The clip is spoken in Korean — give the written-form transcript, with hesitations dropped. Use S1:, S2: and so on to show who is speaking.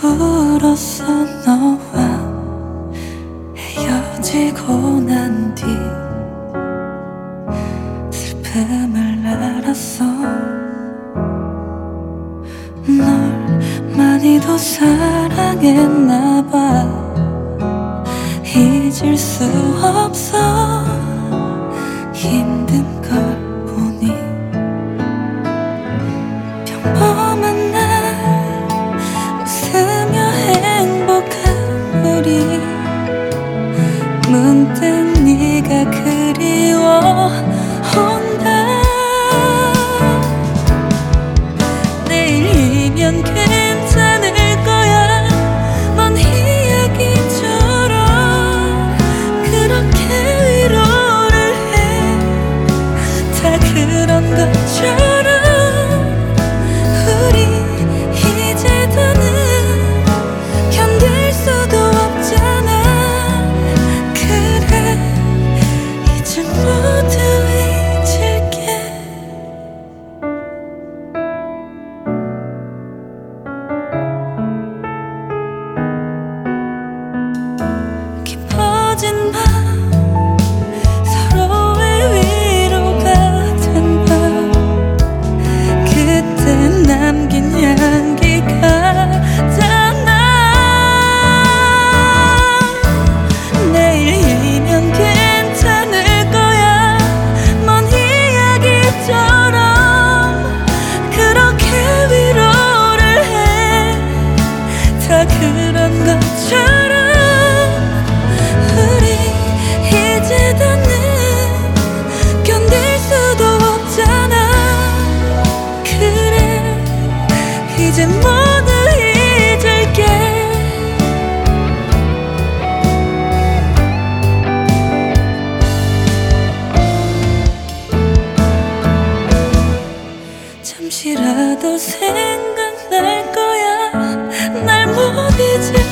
S1: 울었어 너와 헤어지고 난 뒤 슬픔을 알았어. 널 많이도 사랑했나봐. 잊을 수 없어 힘든 걸 보니. 평범한 날 웃으며 행복한 우리. 문득 네가 그리워온다. 내일이면 괜찮을 거야. 먼 이야기처럼 그렇게 위로를 해. 다 그런 것처럼 우리 이제 더는 견딜 수도 없잖아. 그래 이제 모두 잊을게. 깊어진 밤 서로의 위로가 된 밤. 그때 남긴 향기가 잖아. 내일이면 괜찮을 거야. 먼 이야기처럼 그렇게 위로를 해. 다 그런 것처럼 우리 이제 더는 견딜 수도 없잖아. 그래 이제 모두 잊을게. 잠시라도 생각날 거야. 날 못 잊을